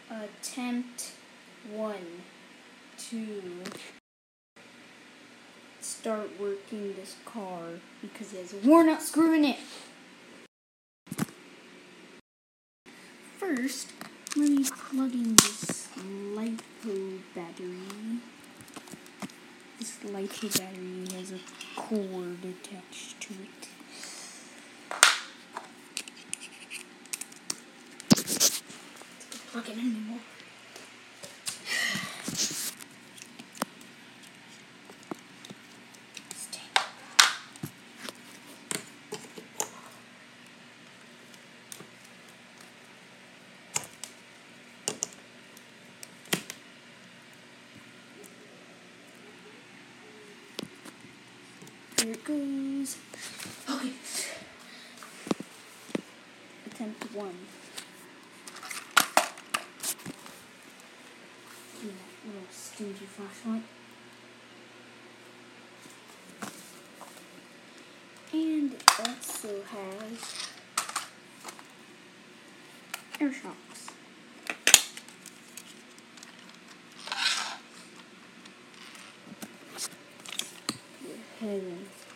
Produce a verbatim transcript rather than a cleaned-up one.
attempt one to start working this car because it has a worn out screw in it. First, let me plug in this LiPo battery. This LiPo battery has a cord attached to it. Let's go plug it in anymore. Here it goes. Okay. Attempt one. Yeah, little stingy flashlight. And it also has air shocks. Your head in.